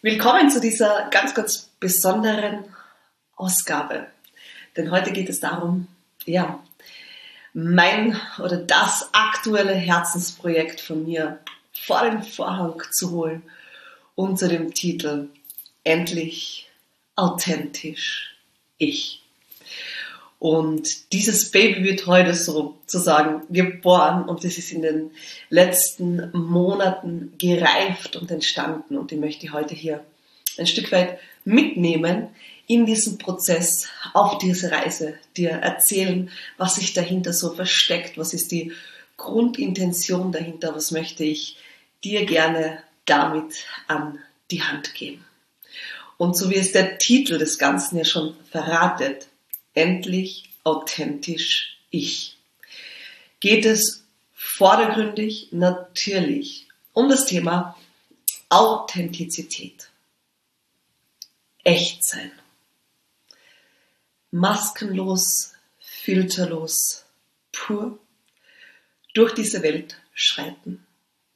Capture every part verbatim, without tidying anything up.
Willkommen zu dieser ganz, ganz besonderen Ausgabe. Denn heute geht es darum, ja, mein oder das aktuelle Herzensprojekt von mir vor den Vorhang zu holen unter dem Titel Endlich authentisch ich. Und dieses Baby wird heute sozusagen geboren und es ist in den letzten Monaten gereift und entstanden und ich möchte heute hier ein Stück weit mitnehmen in diesem Prozess, auf diese Reise, dir erzählen, was sich dahinter so versteckt, was ist die Grundintention dahinter, was möchte ich dir gerne damit an die Hand geben. Und so wie es der Titel des Ganzen ja schon verratet, endlich authentisch ich, geht es vordergründig natürlich um das Thema Authentizität, Echtsein, maskenlos, filterlos, pur durch diese Welt schreiten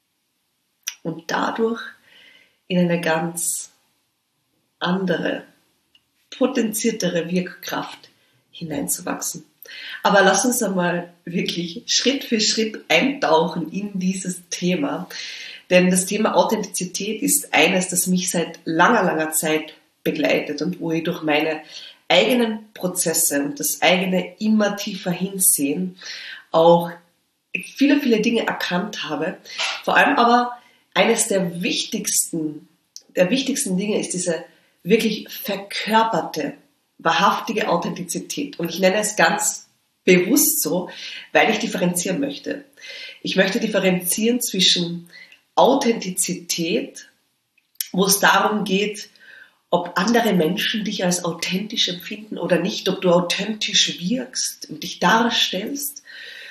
und dadurch in eine ganz andere, potenziertere Wirkkraft hineinzuwachsen. Aber lass uns einmal wirklich Schritt für Schritt eintauchen in dieses Thema. Denn das Thema Authentizität ist eines, das mich seit langer, langer Zeit begleitet und wo ich durch meine eigenen Prozesse und das eigene immer tiefer Hinsehen auch viele, viele Dinge erkannt habe. Vor allem aber eines der wichtigsten, der wichtigsten Dinge ist diese wirklich verkörperte, wahrhaftige Authentizität. Und ich nenne es ganz bewusst so, weil ich differenzieren möchte. Ich möchte differenzieren zwischen Authentizität, wo es darum geht, ob andere Menschen dich als authentisch empfinden oder nicht, ob du authentisch wirkst und dich darstellst.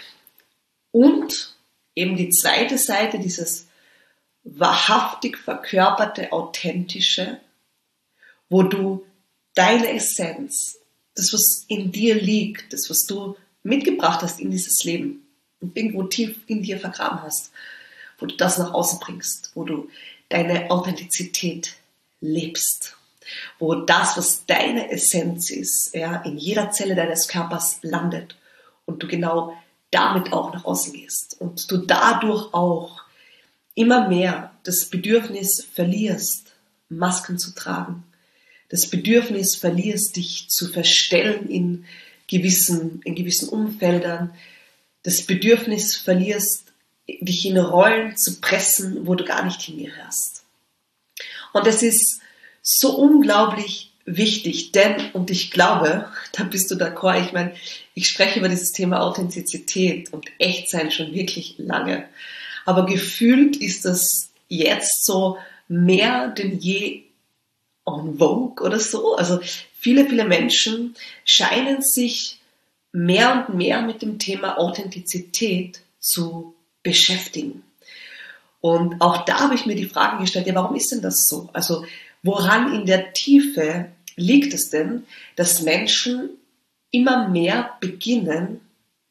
Und eben die zweite Seite, dieses wahrhaftig verkörperte, authentische, wo du deine Essenz, das, was in dir liegt, das, was du mitgebracht hast in dieses Leben und irgendwo tief in dir vergraben hast, wo du das nach außen bringst, wo du deine Authentizität lebst, wo das, was deine Essenz ist, ja, in jeder Zelle deines Körpers landet und du genau damit auch nach außen gehst und du dadurch auch immer mehr das Bedürfnis verlierst, Masken zu tragen, das Bedürfnis verlierst, dich zu verstellen in gewissen, in gewissen Umfeldern, das Bedürfnis verlierst, dich in Rollen zu pressen, wo du gar nicht hingehörst. Und es ist so unglaublich wichtig, denn, und ich glaube, da bist du d'accord, ich meine, ich spreche über dieses Thema Authentizität und Echtsein schon wirklich lange, aber gefühlt ist das jetzt so mehr denn je en vogue oder so. Also viele, viele Menschen scheinen sich mehr und mehr mit dem Thema Authentizität zu beschäftigen. Und auch da habe ich mir die Frage gestellt, ja, warum ist denn das so? Also woran in der Tiefe liegt es denn, dass Menschen immer mehr beginnen,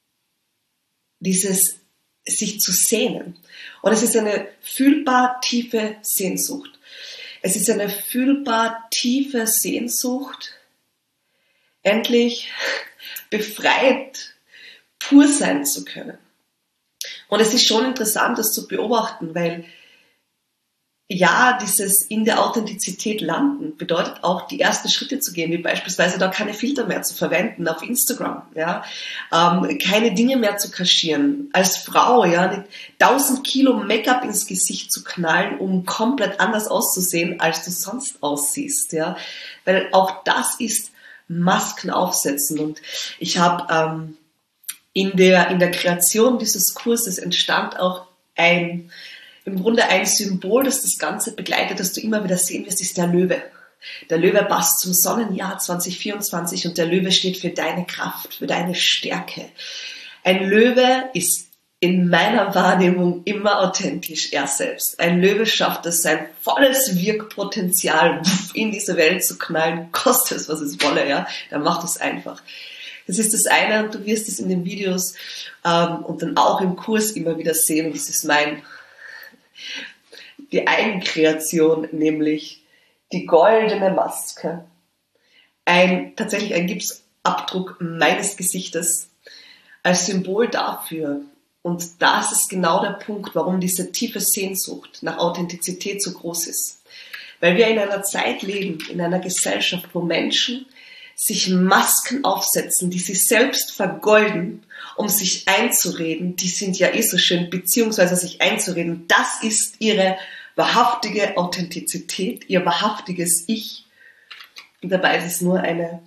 dieses sich zu sehnen? Und es ist eine fühlbar tiefe Sehnsucht. Es ist eine fühlbar tiefe Sehnsucht, endlich befreit, pur sein zu können. Und es ist schon interessant, das zu beobachten, weil ja, dieses in der Authentizität landen bedeutet auch, die ersten Schritte zu gehen, wie beispielsweise da keine Filter mehr zu verwenden auf Instagram, ja, ähm, keine Dinge mehr zu kaschieren, als Frau, ja, nicht tausend Kilo Make-up ins Gesicht zu knallen, um komplett anders auszusehen, als du sonst aussiehst, ja, weil auch das ist Masken aufsetzen. Und ich habe ähm, in der in der Kreation dieses Kurses entstand auch ein im Grunde ein Symbol, das das Ganze begleitet, das du immer wieder sehen wirst, ist der Löwe. Der Löwe passt zum Sonnenjahr zwanzig vierundzwanzig und der Löwe steht für deine Kraft, für deine Stärke. Ein Löwe ist in meiner Wahrnehmung immer authentisch er selbst. Ein Löwe schafft es, sein volles Wirkpotenzial in diese Welt zu knallen, kostet es, was es wolle, ja, dann macht es einfach. Das ist das eine und du wirst es in den Videos ähm, und dann auch im Kurs immer wieder sehen und das ist mein die Eigenkreation, nämlich die goldene Maske. Ein, tatsächlich ein Gipsabdruck meines Gesichtes als Symbol dafür. Und das ist genau der Punkt, warum diese tiefe Sehnsucht nach Authentizität so groß ist. Weil wir in einer Zeit leben, in einer Gesellschaft, wo Menschen sich Masken aufsetzen, die sie selbst vergolden, um sich einzureden, die sind ja eh so schön, beziehungsweise sich einzureden, das ist ihre wahrhaftige Authentizität, ihr wahrhaftiges Ich. Und dabei ist es nur eine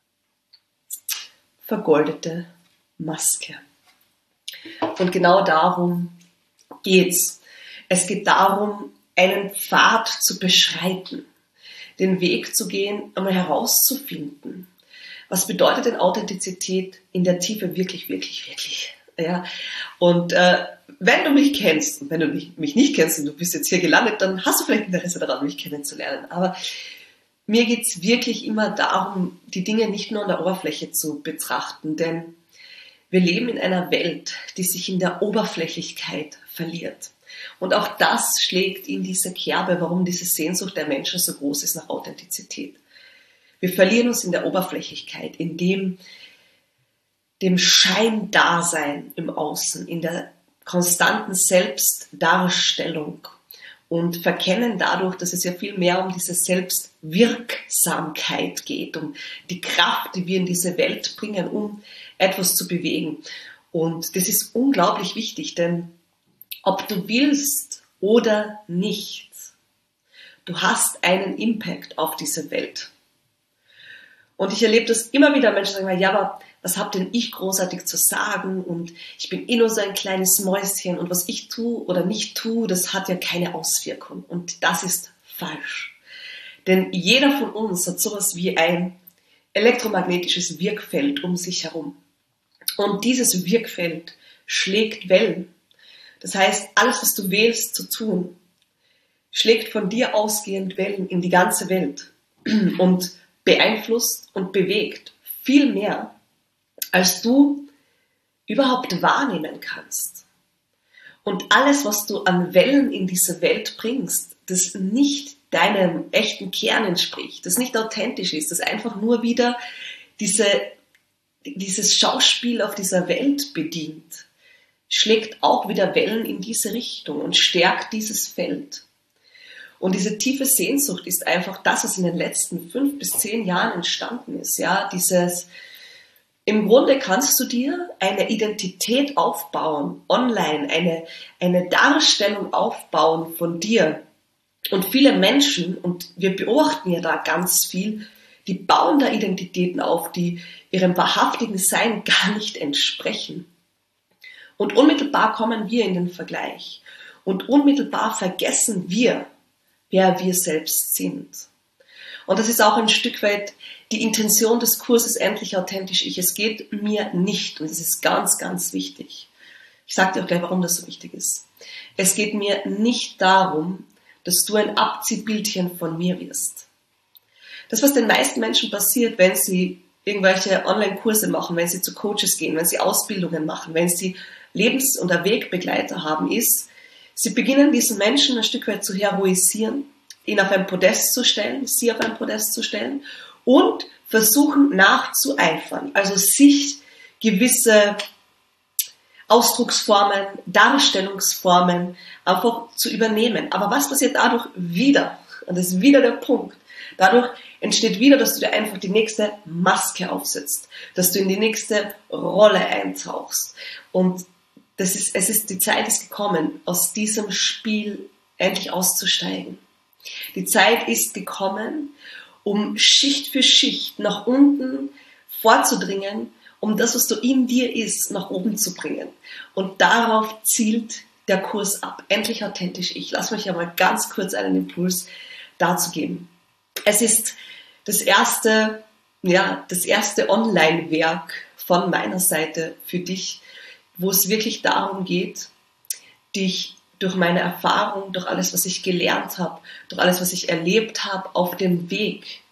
vergoldete Maske. Und genau darum geht's. Es geht darum, einen Pfad zu beschreiten, den Weg zu gehen, einmal herauszufinden. Was bedeutet denn Authentizität in der Tiefe wirklich, wirklich, wirklich? Ja. Und äh, wenn du mich kennst, und wenn du mich, mich nicht kennst und du bist jetzt hier gelandet, dann hast du vielleicht Interesse daran, mich kennenzulernen. Aber mir geht's wirklich immer darum, die Dinge nicht nur an der Oberfläche zu betrachten, denn wir leben in einer Welt, die sich in der Oberflächlichkeit verliert. Und auch das schlägt in diese Kerbe, warum diese Sehnsucht der Menschen so groß ist nach Authentizität. Wir verlieren uns in der Oberflächlichkeit, in dem, dem Scheindasein im Außen, in der konstanten Selbstdarstellung und verkennen dadurch, dass es ja viel mehr um diese Selbstwirksamkeit geht, um die Kraft, die wir in diese Welt bringen, um etwas zu bewegen. Und das ist unglaublich wichtig, denn ob du willst oder nicht, du hast einen Impact auf diese Welt. Und ich erlebe das immer wieder, Menschen sagen, ja, aber was hab denn ich großartig zu sagen und ich bin eh nur so ein kleines Mäuschen und was ich tue oder nicht tue, das hat ja keine Auswirkung. Und das ist falsch. Denn jeder von uns hat sowas wie ein elektromagnetisches Wirkfeld um sich herum. Und dieses Wirkfeld schlägt Wellen. Das heißt, alles, was du wählst zu tun, schlägt von dir ausgehend Wellen in die ganze Welt und beeinflusst und bewegt viel mehr, als du überhaupt wahrnehmen kannst. Und alles, was du an Wellen in diese Welt bringst, das nicht deinem echten Kern entspricht, das nicht authentisch ist, das einfach nur wieder diese, dieses Schauspiel auf dieser Welt bedient, schlägt auch wieder Wellen in diese Richtung und stärkt dieses Feld. Und diese tiefe Sehnsucht ist einfach das, was in den letzten fünf bis zehn Jahren entstanden ist. Ja, dieses, im Grunde kannst du dir eine Identität aufbauen, online, eine, eine Darstellung aufbauen von dir. Und viele Menschen, und wir beobachten ja da ganz viel, die bauen da Identitäten auf, die ihrem wahrhaftigen Sein gar nicht entsprechen. Und unmittelbar kommen wir in den Vergleich. Und unmittelbar vergessen wir, wer wir selbst sind. Und das ist auch ein Stück weit die Intention des Kurses Endlich Authentisch Ich. Es geht mir nicht, und das ist ganz, ganz wichtig. Ich sage dir auch gleich, warum das so wichtig ist. Es geht mir nicht darum, dass du ein Abziehbildchen von mir wirst. Das, was den meisten Menschen passiert, wenn sie irgendwelche Online-Kurse machen, wenn sie zu Coaches gehen, wenn sie Ausbildungen machen, wenn sie Lebens- oder Wegbegleiter haben, ist, sie beginnen diesen Menschen ein Stück weit zu heroisieren, ihn auf ein Podest zu stellen, sie auf ein Podest zu stellen und versuchen nachzueifern, also sich gewisse Ausdrucksformen, Darstellungsformen einfach zu übernehmen. Aber was passiert dadurch wieder? Und das ist wieder der Punkt. Dadurch entsteht wieder, dass du dir einfach die nächste Maske aufsetzt, dass du in die nächste Rolle eintauchst. Und das ist, es ist, die Zeit ist gekommen, aus diesem Spiel endlich auszusteigen. Die Zeit ist gekommen, um Schicht für Schicht nach unten vorzudringen, um das, was du in dir ist, nach oben zu bringen. Und darauf zielt der Kurs ab. Endlich authentisch ich. Lass mich ja mal ganz kurz einen Impuls dazu geben. Es ist das erste, ja, das erste Online-Werk von meiner Seite für dich, wo es wirklich darum geht, dich durch meine Erfahrung, durch alles, was ich gelernt habe, durch alles, was ich erlebt habe, auf dem Weg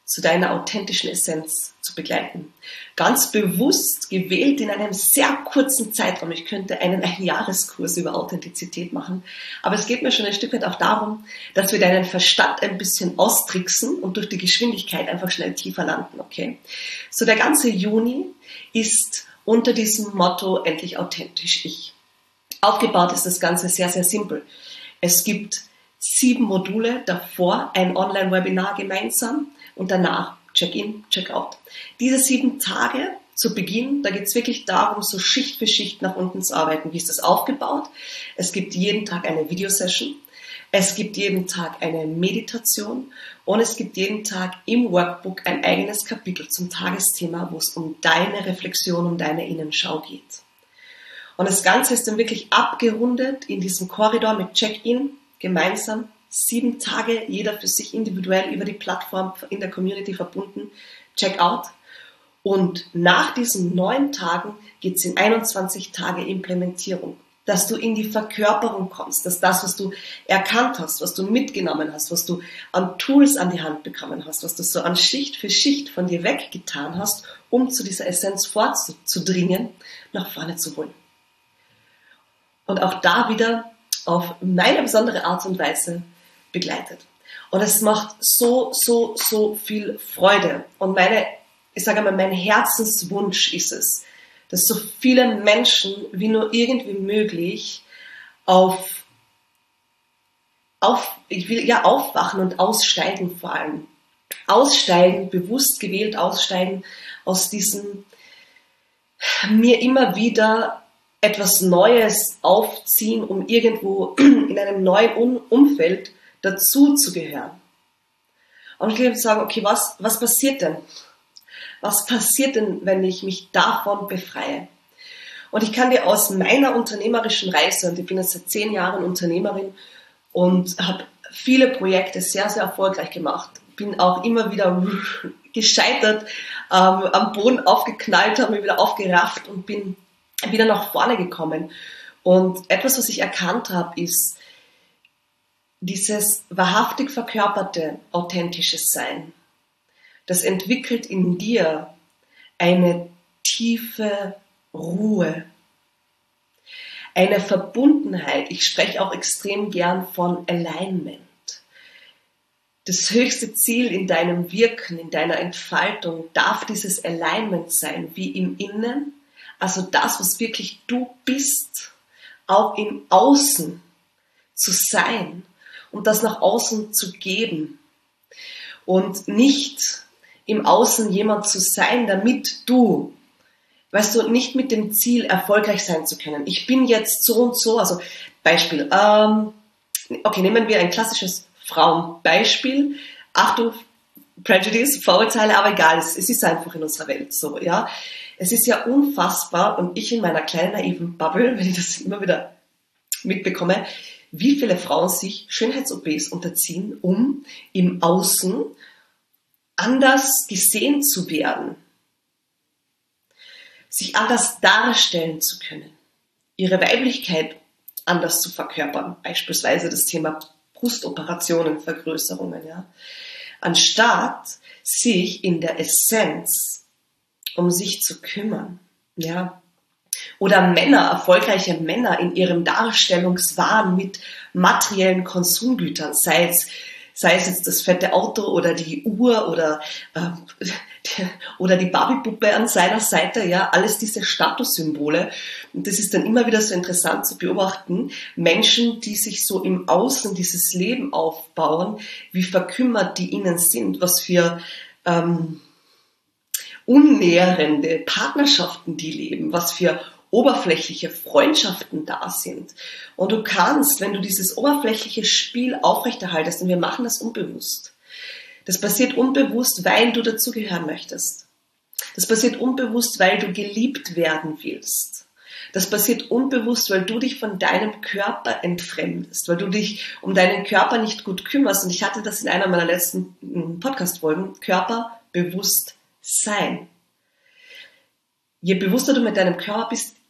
zu deiner authentischen Essenz zu begleiten. Ganz bewusst gewählt in einem sehr kurzen Zeitraum. Ich könnte einen Einjahreskurs über Authentizität machen, aber es geht mir schon ein Stück weit auch darum, dass wir deinen Verstand ein bisschen austricksen und durch die Geschwindigkeit einfach schnell tiefer landen, okay? So, der ganze Juni ist unter diesem Motto endlich authentisch ich. Aufgebaut ist das Ganze sehr, sehr simpel. Es gibt sieben Module, davor ein Online-Webinar gemeinsam und danach Check-in, Check-out. Diese sieben Tage zu Beginn, da geht es wirklich darum, so Schicht für Schicht nach unten zu arbeiten. Wie ist das aufgebaut? Es gibt jeden Tag eine Videosession, es gibt jeden Tag eine Meditation und es gibt jeden Tag im Workbook ein eigenes Kapitel zum Tagesthema, wo es um deine Reflexion, um deine Innenschau geht. Und das Ganze ist dann wirklich abgerundet in diesem Korridor mit Check-in, gemeinsam, sieben Tage, jeder für sich individuell über die Plattform in der Community verbunden, Check-out. Und nach diesen neun Tagen geht es in einundzwanzig Tage Implementierung, dass du in die Verkörperung kommst, dass das, was du erkannt hast, was du mitgenommen hast, was du an Tools an die Hand bekommen hast, was du so an Schicht für Schicht von dir weggetan hast, um zu dieser Essenz vorzudringen, nach vorne zu holen. Und auch da wieder auf meine besondere Art und Weise begleitet. Und es macht so, so, so viel Freude. Und meine, ich sage mal, mein Herzenswunsch ist es, dass so viele Menschen wie nur irgendwie möglich auf, auf, ich will ja aufwachen und aussteigen vor allem. Aussteigen, bewusst gewählt aussteigen aus diesem mir immer wieder etwas Neues aufziehen, um irgendwo in einem neuen Umfeld dazu zu gehören. Und ich will sagen, okay, was, was passiert denn? Was passiert denn, wenn ich mich davon befreie? Und ich kann dir aus meiner unternehmerischen Reise, und ich bin jetzt seit zehn Jahren Unternehmerin und habe viele Projekte sehr, sehr erfolgreich gemacht, bin auch immer wieder gescheitert, ähm, am Boden aufgeknallt, habe mich wieder aufgerafft und bin wieder nach vorne gekommen. Und etwas, was ich erkannt habe, ist dieses wahrhaftig verkörperte, authentische Sein. Das entwickelt in dir eine tiefe Ruhe, eine Verbundenheit. Ich spreche auch extrem gern von Alignment. Das höchste Ziel in deinem Wirken, in deiner Entfaltung darf dieses Alignment sein, wie im Innen. Also das, was wirklich du bist, auch im Außen zu sein und das nach außen zu geben. Und nicht im Außen jemand zu sein, damit du, weißt du, nicht mit dem Ziel, erfolgreich sein zu können. Ich bin jetzt so und so, also Beispiel, ähm, okay, nehmen wir ein klassisches Frauenbeispiel. Achtung, Prejudice, Vorurteile, aber egal, es, es ist einfach in unserer Welt so, ja. Es ist ja unfassbar und ich in meiner kleinen naiven Bubble, wenn ich das immer wieder mitbekomme, wie viele Frauen sich Schönheits-O Ps unterziehen, um im Außen anders gesehen zu werden, sich anders darstellen zu können, ihre Weiblichkeit anders zu verkörpern, beispielsweise das Thema Brustoperationen, Vergrößerungen, ja, anstatt sich in der Essenz um sich zu kümmern, ja. Oder Männer, erfolgreiche Männer in ihrem Darstellungswahn mit materiellen Konsumgütern, sei es, sei es jetzt das fette Auto oder die Uhr oder, äh, oder die Barbiepuppe an seiner Seite, ja, alles diese Statussymbole. Und das ist dann immer wieder so interessant zu beobachten, Menschen, die sich so im Außen dieses Leben aufbauen, wie verkümmert die innen sind, was für ähm, unnährende Partnerschaften die leben, was für oberflächliche Freundschaften da sind. Und du kannst, wenn du dieses oberflächliche Spiel aufrechterhaltest, und wir machen das unbewusst, das passiert unbewusst, weil du dazugehören möchtest. Das passiert unbewusst, weil du geliebt werden willst. Das passiert unbewusst, weil du dich von deinem Körper entfremdest, weil du dich um deinen Körper nicht gut kümmerst. Und ich hatte das in einer meiner letzten Podcast-Folgen, Körperbewusstsein. Je bewusster du mit deinem Körper bist,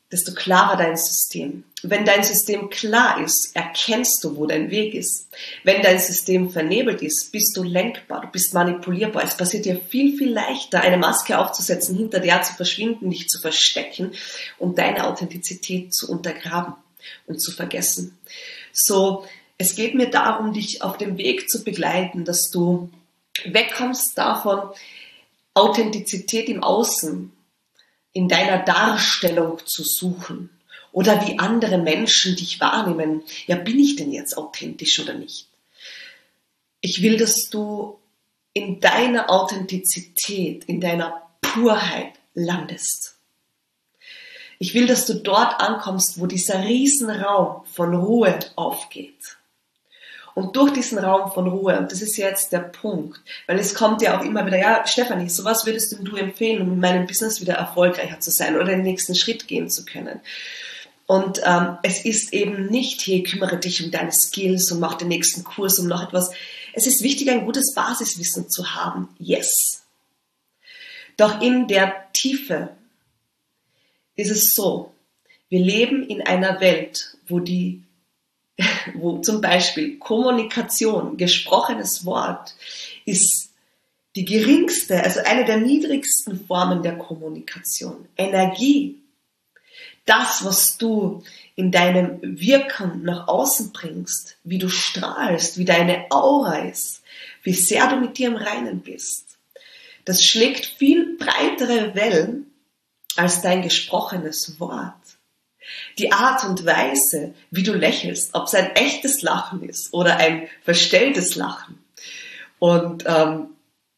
desto klarer dein System. Wenn dein System klar ist, erkennst du, wo dein Weg ist. Wenn dein System vernebelt ist, bist du lenkbar, du bist manipulierbar. Es passiert dir viel, viel leichter, eine Maske aufzusetzen, hinter der zu verschwinden, dich zu verstecken und deine Authentizität zu untergraben und zu vergessen. So, es geht mir darum, dich auf dem Weg zu begleiten, dass du wegkommst davon, Authentizität im Außen, in deiner Darstellung zu suchen oder wie andere Menschen dich wahrnehmen. Ja, bin ich denn jetzt authentisch oder nicht? Ich will, dass du in deiner Authentizität, in deiner Purheit landest. Ich will, dass du dort ankommst, wo dieser Riesenraum von Ruhe aufgeht. Und durch diesen Raum von Ruhe, und das ist jetzt der Punkt, weil es kommt ja auch immer wieder, ja, Stefanie, so was würdest du empfehlen, um in meinem Business wieder erfolgreicher zu sein oder den nächsten Schritt gehen zu können? Und ähm, es ist eben nicht, hey, kümmere dich um deine Skills und mach den nächsten Kurs um noch etwas. Es ist wichtig, ein gutes Basiswissen zu haben, yes. Doch in der Tiefe ist es so, wir leben in einer Welt, wo die wo zum Beispiel Kommunikation, gesprochenes Wort, ist die geringste, also eine der niedrigsten Formen der Kommunikation. Energie, das, was du in deinem Wirken nach außen bringst, wie du strahlst, wie deine Aura ist, wie sehr du mit dir im Reinen bist, das schlägt viel breitere Wellen als dein gesprochenes Wort. Die Art und Weise, wie du lächelst, ob es ein echtes Lachen ist oder ein verstelltes Lachen. Und ähm,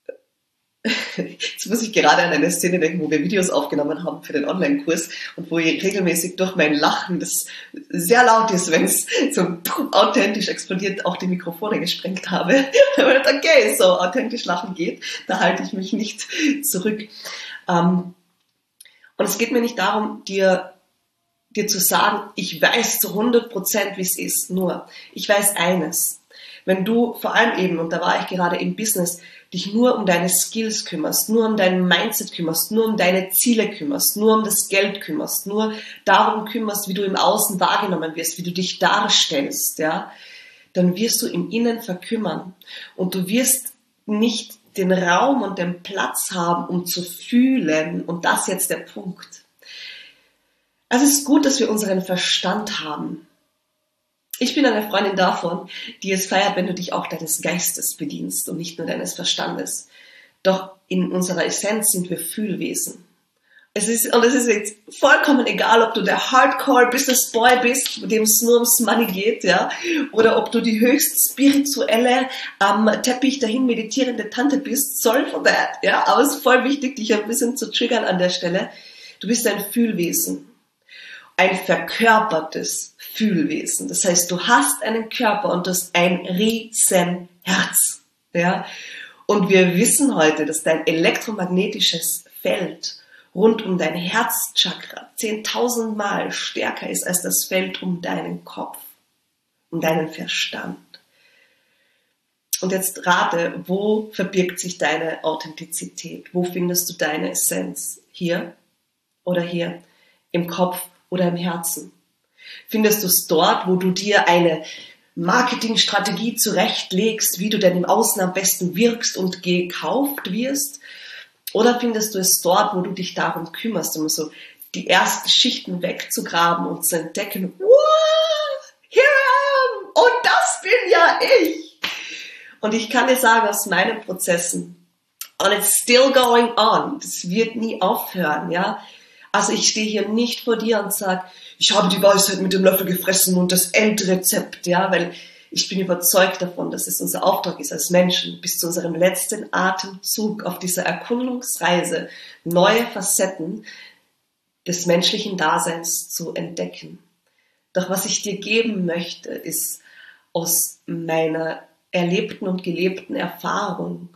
jetzt muss ich gerade an eine Szene denken, wo wir Videos aufgenommen haben für den Online-Kurs und wo ich regelmäßig durch mein Lachen, das sehr laut ist, wenn es so authentisch explodiert, auch die Mikrofone gesprengt habe. Okay, so authentisch lachen geht, da halte ich mich nicht zurück. Ähm, und es geht mir nicht darum, dir dir zu sagen, ich weiß zu hundert Prozent, wie es ist. Nur, ich weiß eines. Wenn du vor allem eben, und da war ich gerade im Business, dich nur um deine Skills kümmerst, nur um dein Mindset kümmerst, nur um deine Ziele kümmerst, nur um das Geld kümmerst, nur darum kümmerst, wie du im Außen wahrgenommen wirst, wie du dich darstellst, ja, dann wirst du im Innen verkümmern. Und du wirst nicht den Raum und den Platz haben, um zu fühlen. Und das ist jetzt der Punkt. Also es ist gut, dass wir unseren Verstand haben. Ich bin eine Freundin davon, die es feiert, wenn du dich auch deines Geistes bedienst und nicht nur deines Verstandes. Doch in unserer Essenz sind wir Fühlwesen. Es ist, und es ist jetzt vollkommen egal, ob du der Hardcore-Business-Boy bist, dem es nur ums Money geht, ja, oder ob du die höchst spirituelle, am Teppich dahin meditierende Tante bist. Sorry for that, ja, aber es ist voll wichtig, dich ein bisschen zu triggern an der Stelle. Du bist ein Fühlwesen. Ein verkörpertes Fühlwesen. Das heißt, du hast einen Körper und du hast ein riesen Herz. Ja? Und wir wissen heute, dass dein elektromagnetisches Feld rund um dein Herzchakra zehntausend Mal stärker ist als das Feld um deinen Kopf, um deinen Verstand. Und jetzt rate, wo verbirgt sich deine Authentizität? Wo findest du deine Essenz? Hier oder hier? Im Kopf oder im Herzen? Findest du es dort, wo du dir eine Marketingstrategie zurechtlegst, wie du denn im Außen am besten wirkst und gekauft wirst? Oder findest du es dort, wo du dich darum kümmerst, um so die ersten Schichten wegzugraben und zu entdecken, wow, here I am, und das bin ja ich. Und ich kann dir sagen, aus meinen Prozessen, and it's still going on, das wird nie aufhören, ja. Also ich stehe hier nicht vor dir und sage, ich habe die Weisheit mit dem Löffel gefressen und das Endrezept, ja, weil ich bin überzeugt davon, dass es unser Auftrag ist als Menschen, bis zu unserem letzten Atemzug auf dieser Erkundungsreise neue Facetten des menschlichen Daseins zu entdecken. Doch was ich dir geben möchte, ist aus meiner erlebten und gelebten Erfahrung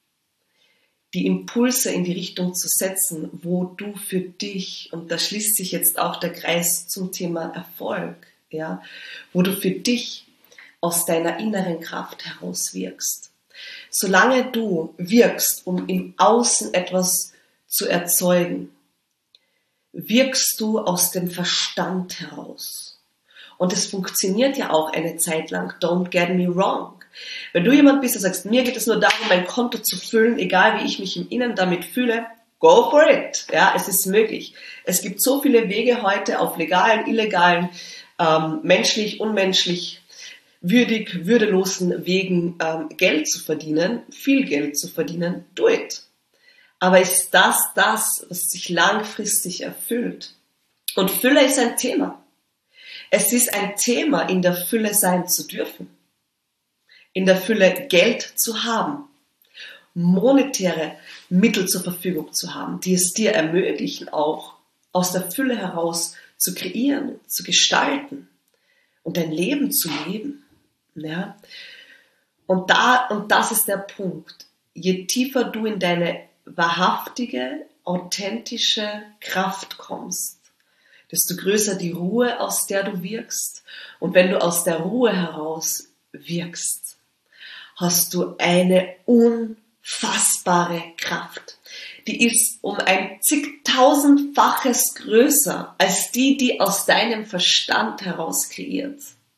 die Impulse in die Richtung zu setzen, wo du für dich, und da schließt sich jetzt auch der Kreis zum Thema Erfolg, ja, wo du für dich aus deiner inneren Kraft heraus wirkst. Solange du wirkst, um im Außen etwas zu erzeugen, wirkst du aus dem Verstand heraus. Und es funktioniert ja auch eine Zeit lang, don't get me wrong. Wenn du jemand bist, der sagst, mir geht es nur darum, mein Konto zu füllen, egal wie ich mich im Innen damit fühle, go for it. Ja, es ist möglich. Es gibt so viele Wege heute auf legalen, illegalen, ähm, menschlich, unmenschlich, würdig, würdelosen Wegen ähm, Geld zu verdienen, viel Geld zu verdienen, do it. Aber ist das das, was sich langfristig erfüllt? Und Fülle ist ein Thema. Es ist ein Thema, in der Fülle sein zu dürfen. In der Fülle Geld zu haben. Monetäre Mittel zur Verfügung zu haben, die es dir ermöglichen, auch aus der Fülle heraus zu kreieren, zu gestalten und dein Leben zu leben. Ja? Und, da, und das ist der Punkt. Je tiefer du in deine wahrhaftige, authentische Kraft kommst, desto größer die Ruhe, aus der du wirkst. Und wenn du aus der Ruhe heraus wirkst, hast du eine unfassbare Kraft. Die ist um ein zigtausendfaches größer als die, die aus deinem Verstand heraus kreiert.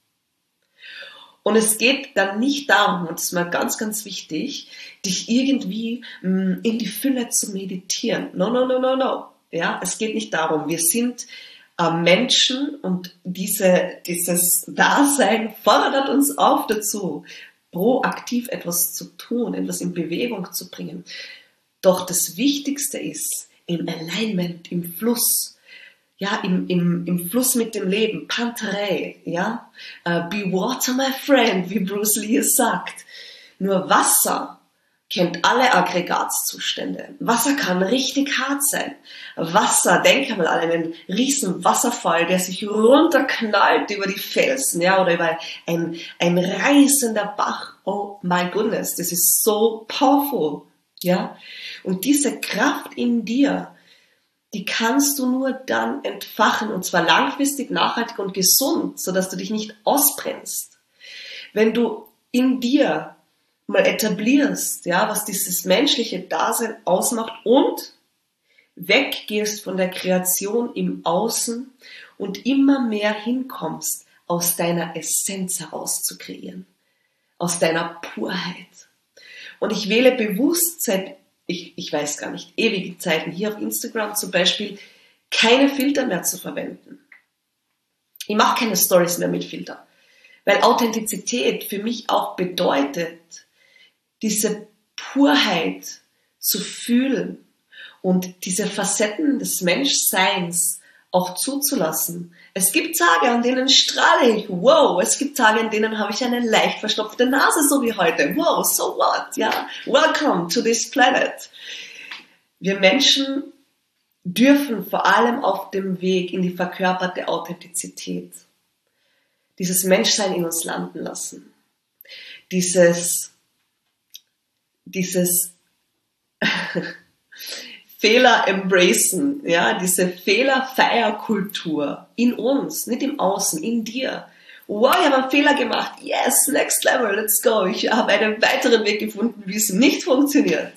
Und es geht dann nicht darum, und das ist mal ganz, ganz wichtig, dich irgendwie mh, in die Fülle zu meditieren. No, no, no, no, no. Ja, es geht nicht darum. Wir sind äh, Menschen und diese, dieses Dasein fordert uns auf dazu, proaktiv etwas zu tun, etwas in Bewegung zu bringen. Doch das Wichtigste ist, im Alignment, im Fluss, ja, im, im, im Fluss mit dem Leben, Panterei, ja, uh, be water my friend, wie Bruce Lee es sagt. Nur Wasser kennt alle Aggregatzustände. Wasser kann richtig hart sein. Wasser, denke mal an einen riesen Wasserfall, der sich runterknallt über die Felsen, ja, oder über ein, ein reißender Bach. Oh my goodness, das ist so powerful, ja. Und diese Kraft in dir, die kannst du nur dann entfachen, und zwar langfristig, nachhaltig und gesund, sodass du dich nicht ausbrennst. Wenn du in dir mal etablierst, ja, was dieses menschliche Dasein ausmacht und weggehst von der Kreation im Außen und immer mehr hinkommst, aus deiner Essenz heraus zu kreieren, aus deiner Purheit. Und ich wähle bewusst seit, ich, ich weiß gar nicht, ewige Zeiten, hier auf Instagram zum Beispiel, keine Filter mehr zu verwenden. Ich mache keine Stories mehr mit Filter, weil Authentizität für mich auch bedeutet, diese Purheit zu fühlen und diese Facetten des Menschseins auch zuzulassen. Es gibt Tage, an denen strahle ich, wow, es gibt Tage, an denen habe ich eine leicht verstopfte Nase, so wie heute, wow, so what, ja, welcome to this planet. Wir Menschen dürfen vor allem auf dem Weg in die verkörperte Authentizität dieses Menschsein in uns landen lassen, dieses dieses Fehler embracen, ja, diese Fehlerfeierkultur in uns, nicht im Außen, in dir. Wow, ich habe einen Fehler gemacht. Yes, next level, let's go. Ich habe einen weiteren Weg gefunden, wie es nicht funktioniert.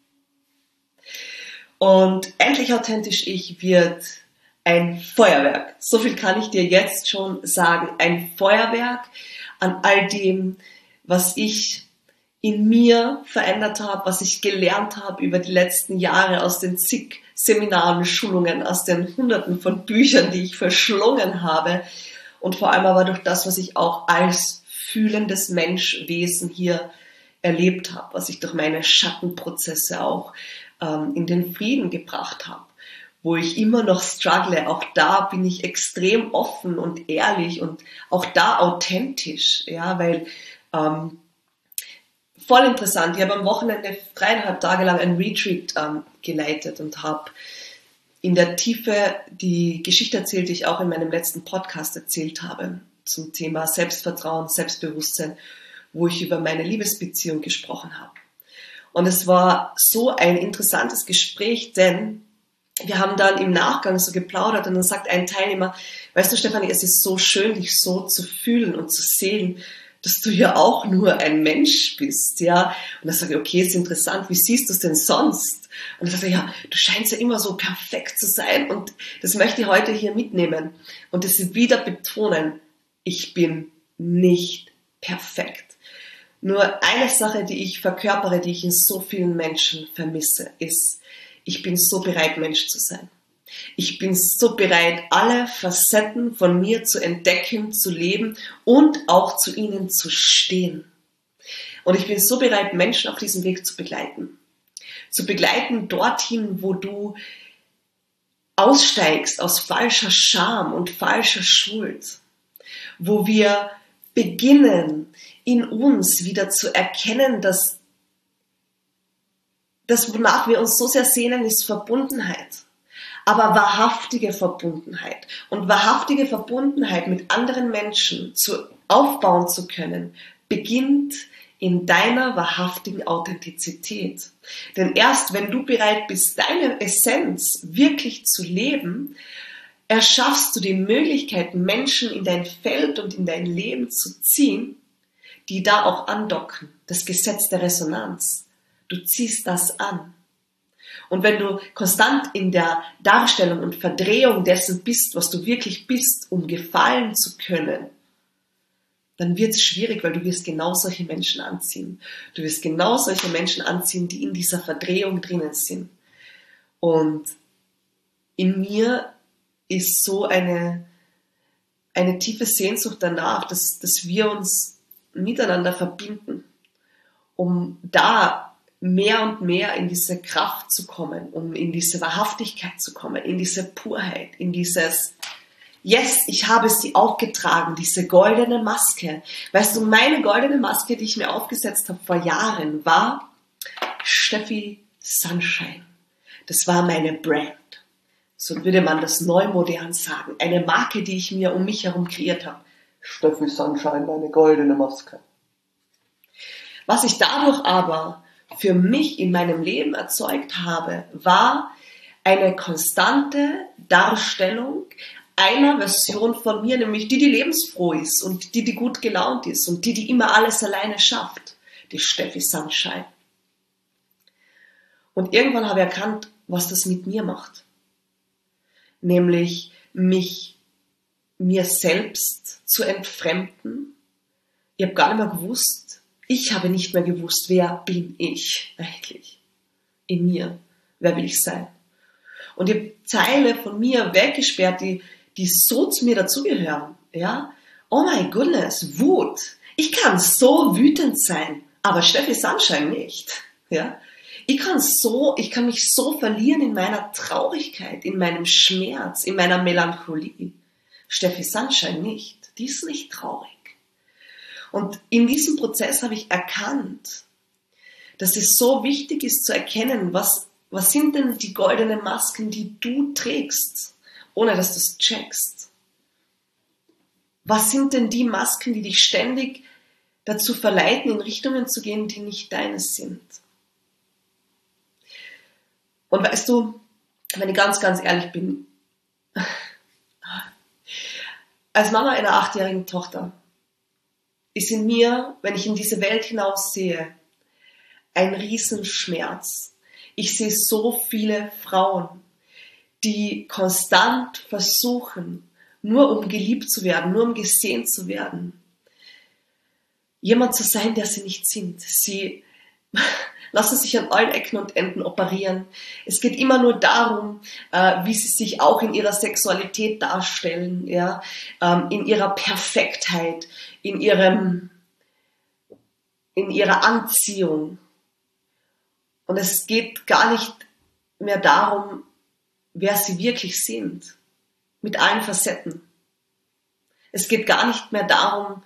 Und endlich authentisch ich wird ein Feuerwerk. So viel kann ich dir jetzt schon sagen. Ein Feuerwerk an all dem, was ich in mir verändert habe, was ich gelernt habe über die letzten Jahre aus den zig Seminaren, Schulungen, aus den Hunderten von Büchern, die ich verschlungen habe und vor allem aber durch das, was ich auch als fühlendes Menschwesen hier erlebt habe, was ich durch meine Schattenprozesse auch ähm, in den Frieden gebracht habe, wo ich immer noch struggle. Auch da bin ich extrem offen und ehrlich und auch da authentisch, ja, weil ähm, voll interessant. Ich habe am Wochenende dreieinhalb Tage lang ein Retreat ähm, geleitet und habe in der Tiefe die Geschichte erzählt, die ich auch in meinem letzten Podcast erzählt habe, zum Thema Selbstvertrauen, Selbstbewusstsein, wo ich über meine Liebesbeziehung gesprochen habe. Und es war so ein interessantes Gespräch, denn wir haben dann im Nachgang so geplaudert und dann sagt ein Teilnehmer, weißt du, Stefanie, es ist so schön, dich so zu fühlen und zu sehen, dass du ja auch nur ein Mensch bist, ja. Und dann sage ich, okay, ist interessant, wie siehst du es denn sonst? Und dann sage ich, ja, du scheinst ja immer so perfekt zu sein und das möchte ich heute hier mitnehmen und das wieder betonen, ich bin nicht perfekt. Nur eine Sache, die ich verkörpere, die ich in so vielen Menschen vermisse, ist, ich bin so bereit, Mensch zu sein. Ich bin so bereit, alle Facetten von mir zu entdecken, zu leben und auch zu ihnen zu stehen. Und ich bin so bereit, Menschen auf diesem Weg zu begleiten. Zu begleiten dorthin, wo du aussteigst aus falscher Scham und falscher Schuld. Wo wir beginnen, in uns wieder zu erkennen, dass das, wonach wir uns so sehr sehnen, ist Verbundenheit. Aber wahrhaftige Verbundenheit. Und wahrhaftige Verbundenheit mit anderen Menschen zu, aufbauen zu können, beginnt in deiner wahrhaftigen Authentizität. Denn erst wenn du bereit bist, deine Essenz wirklich zu leben, erschaffst du die Möglichkeit, Menschen in dein Feld und in dein Leben zu ziehen, die da auch andocken. Das Gesetz der Resonanz. Du ziehst das an. Und wenn du konstant in der Darstellung und Verdrehung dessen bist, was du wirklich bist, um gefallen zu können, dann wird es schwierig, weil du wirst genau solche Menschen anziehen. Du wirst genau solche Menschen anziehen, die in dieser Verdrehung drinnen sind. Und in mir ist so eine, eine tiefe Sehnsucht danach, dass, dass wir uns miteinander verbinden, um da mehr und mehr in diese Kraft zu kommen, um in diese Wahrhaftigkeit zu kommen, in diese Purheit, in dieses Yes, ich habe sie auch getragen, diese goldene Maske. Weißt du, meine goldene Maske, die ich mir aufgesetzt habe vor Jahren, war Steffi Sunshine. Das war meine Brand. So würde man das neumodern sagen. Eine Marke, die ich mir um mich herum kreiert habe. Steffi Sunshine, meine goldene Maske. Was ich dadurch aber für mich in meinem Leben erzeugt habe, war eine konstante Darstellung einer Version von mir, nämlich die, die lebensfroh ist und die, die gut gelaunt ist und die, die immer alles alleine schafft. Die Steffi Sunshine. Und irgendwann habe ich erkannt, was das mit mir macht. Nämlich mich mir selbst zu entfremden. Ich habe gar nicht mehr gewusst, ich habe nicht mehr gewusst, wer bin ich eigentlich in mir, wer will ich sein. Und ich habe Teile von mir weggesperrt, die, die so zu mir dazugehören. Ja? Oh my goodness, Wut. Ich kann so wütend sein, aber Steffi Sunshine nicht. Ja? Ich kann so, ich kann mich so verlieren in meiner Traurigkeit, in meinem Schmerz, in meiner Melancholie. Steffi Sunshine nicht. Die ist nicht traurig. Und in diesem Prozess habe ich erkannt, dass es so wichtig ist zu erkennen, was, was sind denn die goldenen Masken, die du trägst, ohne dass du es checkst. Was sind denn die Masken, die dich ständig dazu verleiten, in Richtungen zu gehen, die nicht deine sind? Und weißt du, wenn ich ganz, ganz ehrlich bin, als Mama einer achtjährigen Tochter ist in mir, wenn ich in diese Welt hinaussehe, ein Riesenschmerz. Ich sehe so viele Frauen, die konstant versuchen, nur um geliebt zu werden, nur um gesehen zu werden, jemand zu sein, der sie nicht sind. Sie lassen sich an allen Ecken und Enden operieren. Es geht immer nur darum, äh, wie sie sich auch in ihrer Sexualität darstellen, ja, ähm, in ihrer Perfektheit, in ihrem, in ihrer Anziehung. Und es geht gar nicht mehr darum, wer sie wirklich sind, mit allen Facetten. Es geht gar nicht mehr darum,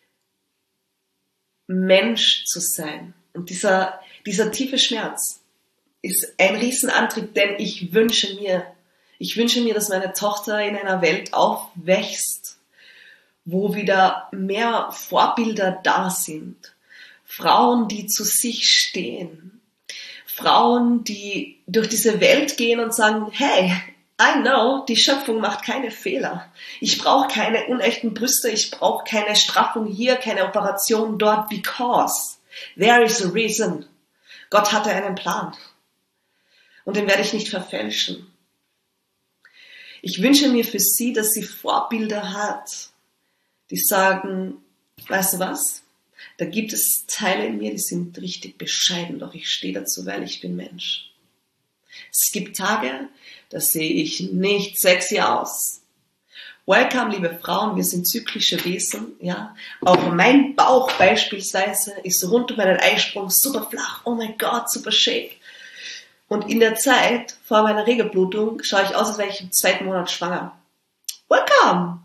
Mensch zu sein. Und dieser, dieser tiefe Schmerz ist ein Riesenantrieb, denn ich wünsche mir, ich wünsche mir, dass meine Tochter in einer Welt aufwächst, wo wieder mehr Vorbilder da sind. Frauen, die zu sich stehen. Frauen, die durch diese Welt gehen und sagen, hey, I know, die Schöpfung macht keine Fehler. Ich brauche keine unechten Brüste, ich brauche keine Straffung hier, keine Operation dort, because there is a reason. Gott hatte einen Plan. Und den werde ich nicht verfälschen. Ich wünsche mir für sie, dass sie Vorbilder hat, die sagen, weißt du was? Da gibt es Teile in mir, die sind richtig bescheiden, doch ich stehe dazu, weil ich bin Mensch. Es gibt Tage, da sehe ich nicht sexy aus. Welcome, liebe Frauen, wir sind zyklische Wesen, ja. Auch mein Bauch beispielsweise ist rund um meinen Eisprung super flach, oh mein Gott, super schick. Und in der Zeit vor meiner Regelblutung schaue ich aus, als wäre ich im zweiten Monat schwanger. Welcome!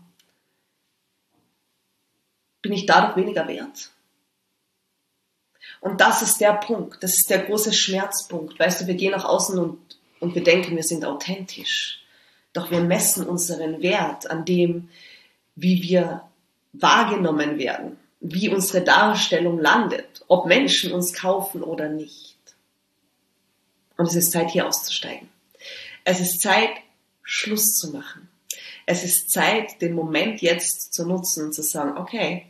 Bin ich dadurch weniger wert? Und das ist der Punkt, das ist der große Schmerzpunkt. Weißt du, wir gehen nach außen und, und wir denken, wir sind authentisch. Doch wir messen unseren Wert an dem, wie wir wahrgenommen werden, wie unsere Darstellung landet, ob Menschen uns kaufen oder nicht. Und es ist Zeit, hier auszusteigen. Es ist Zeit, Schluss zu machen. Es ist Zeit, den Moment jetzt zu nutzen und zu sagen, okay,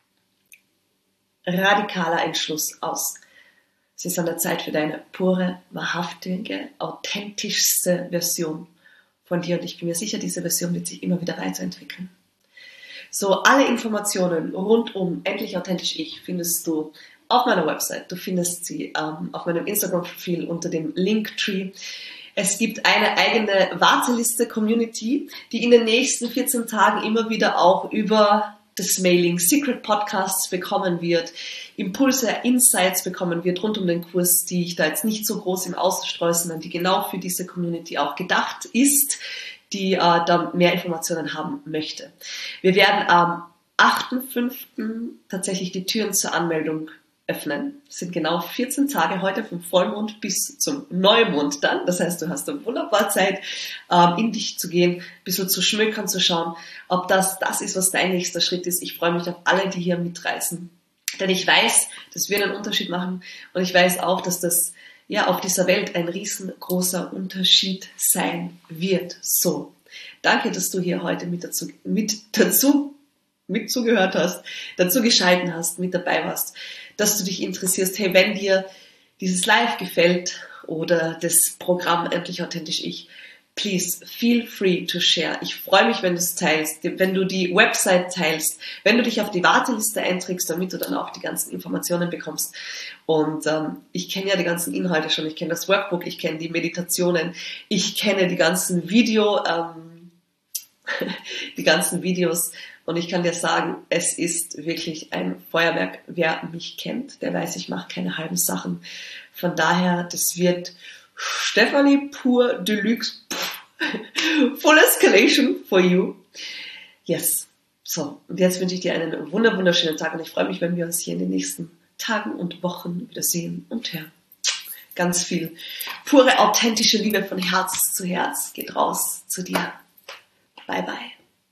radikaler Entschluss aus. Es ist an der Zeit für deine pure, wahrhaftige, authentischste Version von dir. Und ich bin mir sicher, diese Version wird sich immer wieder weiterentwickeln. So, alle Informationen rund um Endlich Authentisch Ich findest du auf meiner Website. Du findest sie ähm, auf meinem Instagram-Profil unter dem Linktree. Es gibt eine eigene Warteliste-Community, die in den nächsten vierzehn Tagen immer wieder auch über das Mailing Secret Podcasts bekommen wird, Impulse, Insights bekommen wird rund um den Kurs, die ich da jetzt nicht so groß im Außen streue, sondern die genau für diese Community auch gedacht ist, die äh, da mehr Informationen haben möchte. Wir werden am achten fünften tatsächlich die Türen zur Anmeldung öffnen. Das sind genau vierzehn Tage heute vom Vollmond bis zum Neumond dann. Das heißt, du hast eine wunderbare Zeit, in dich zu gehen, ein bisschen zu schmökern, zu schauen, ob das das ist, was dein nächster Schritt ist. Ich freue mich auf alle, die hier mitreisen. Denn ich weiß, dass wir einen Unterschied machen und ich weiß auch, dass das ja auf dieser Welt ein riesengroßer Unterschied sein wird. So, danke, dass du hier heute mit dazu, mit dazu mit zugehört hast, dazu geschalten hast, mit dabei warst, dass du dich interessierst, hey, wenn dir dieses Live gefällt oder das Programm Endlich Authentisch Ich, please feel free to share. Ich freue mich, wenn du es teilst, wenn du die Website teilst, wenn du dich auf die Warteliste einträgst, damit du dann auch die ganzen Informationen bekommst. Und ähm, ich kenne ja die ganzen Inhalte schon, ich kenne das Workbook, ich kenne die Meditationen, ich kenne die ganzen Video, ähm, die ganzen Videos. Und ich kann dir sagen, es ist wirklich ein Feuerwerk. Wer mich kennt, der weiß, ich mache keine halben Sachen. Von daher, das wird Stephanie pur Deluxe, full escalation for you. Yes. So, und jetzt wünsche ich dir einen wunder wunderschönen Tag und ich freue mich, wenn wir uns hier in den nächsten Tagen und Wochen wieder sehen und hören. Ganz viel pure, authentische Liebe von Herz zu Herz geht raus zu dir. Bye, bye.